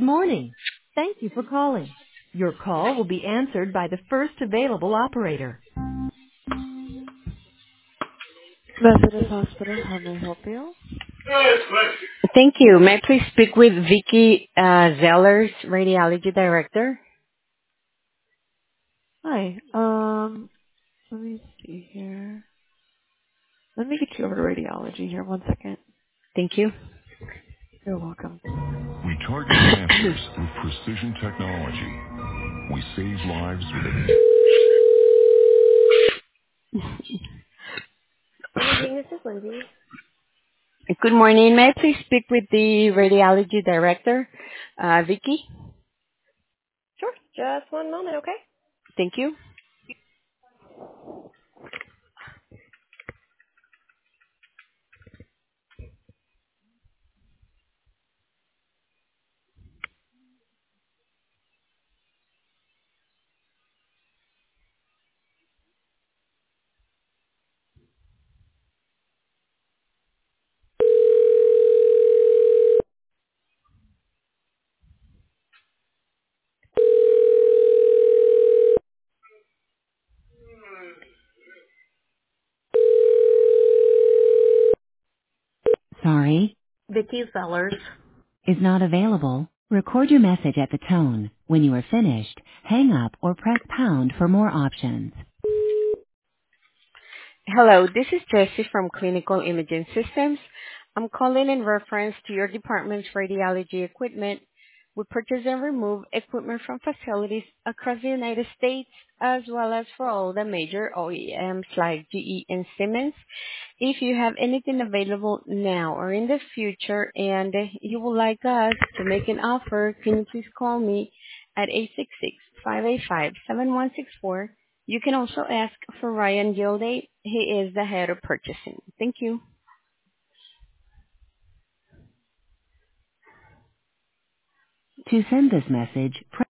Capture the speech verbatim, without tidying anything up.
morning. Thank you for calling. Your call will be answered by the first available operator. Methodist Hospital, how may I help you? Thank you. May I please speak with Vicky uh, Zellers, Radiology Director? Hi. Um, let me see here. Let me get you over to radiology here. One second. Thank you. You're welcome. We target cancers with precision technology. We save lives with a... Imaging, this is Lindsay. Good morning. May I please speak with the Radiology Director, uh, Vicky? Sure. Just one moment, okay? Thank you. Sorry, Vicky Zellers. is not available. Record your message at the tone. When you are finished, hang up or press pound for more options. Hello, this is Jessie from Clinical Imaging Systems. I'm calling in reference to your department's radiology equipment. We purchase and remove equipment from facilities across the United States, as well as for all the major O E Ms like G E and Siemens. If you have anything available now or in the future and you would like us to make an offer, can you please call me at eight six six, five eight five, seven one six four. You can also ask for Ryan Gilday. He is the head of purchasing. Thank you. To send this message, press